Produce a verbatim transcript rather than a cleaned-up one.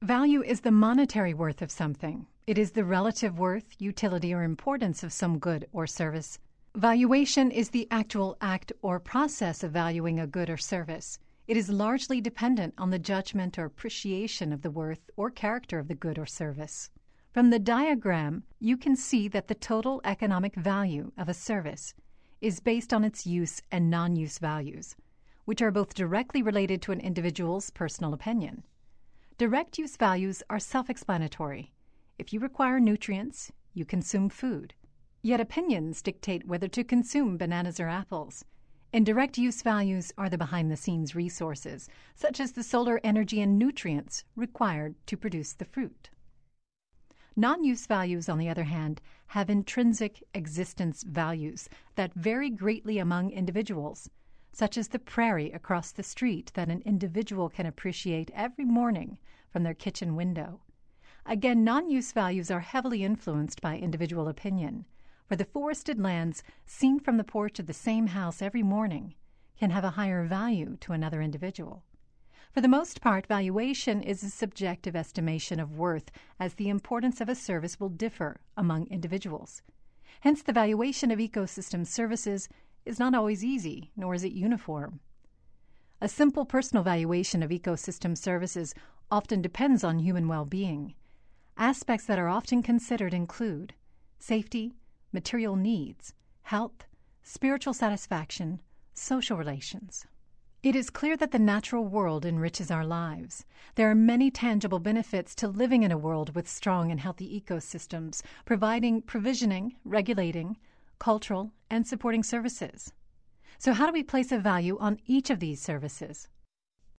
Value is the monetary worth of something. It is the relative worth, utility, or importance of some good or service. Valuation is the actual act or process of valuing a good or service. It is largely dependent on the judgment or appreciation of the worth or character of the good or service. From the diagram, you can see that the total economic value of a service is based on its use and non-use values, which are both directly related to an individual's personal opinion. Direct use values are self-explanatory. If you require nutrients, you consume food. Yet opinions dictate whether to consume bananas or apples. Indirect use values are the behind-the-scenes resources, such as the solar energy and nutrients required to produce the fruit. Non-use values, on the other hand, have intrinsic existence values that vary greatly among individuals, such as the prairie across the street that an individual can appreciate every morning from their kitchen window. Again, non-use values are heavily influenced by individual opinion, for the forested lands seen from the porch of the same house every morning can have a higher value to another individual. For the most part, valuation is a subjective estimation of worth, as the importance of a service will differ among individuals. Hence, the valuation of ecosystem services is not always easy, nor is it uniform. A simple personal valuation of ecosystem services often depends on human well-being. Aspects that are often considered include safety, material needs, health, spiritual satisfaction, social relations. It is clear that the natural world enriches our lives. There are many tangible benefits to living in a world with strong and healthy ecosystems, providing provisioning, regulating, cultural, and supporting services. So how do we place a value on each of these services?